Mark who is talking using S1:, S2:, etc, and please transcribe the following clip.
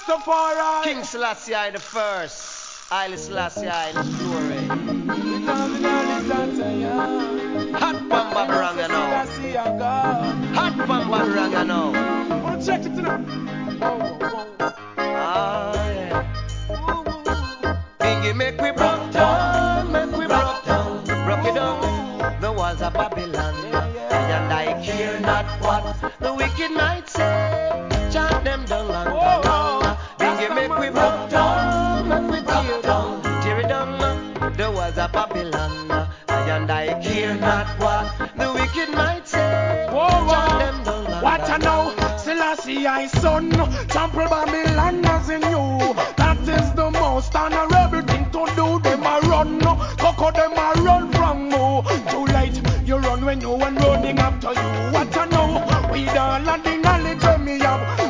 S1: Rastafari.
S2: King Selassie I the first. Haile Selassie I the glory. Hot from Babylon, you know. Hot from Babylon, you know.
S1: Wanna check it tonight?
S2: Ah, yeah. Biggie make we broke down, make we broke down. Broke it down, the walls of Babylon. And I care not what the wicked might say. Chant them down and down. Biggie make we broke down, make we tear down. Tear it down, the walls of Babylon. And I care not what the wicked might say. Chant them down and
S1: What I know, Selassie I son, trample Babylon as in you. That is the most honorable thing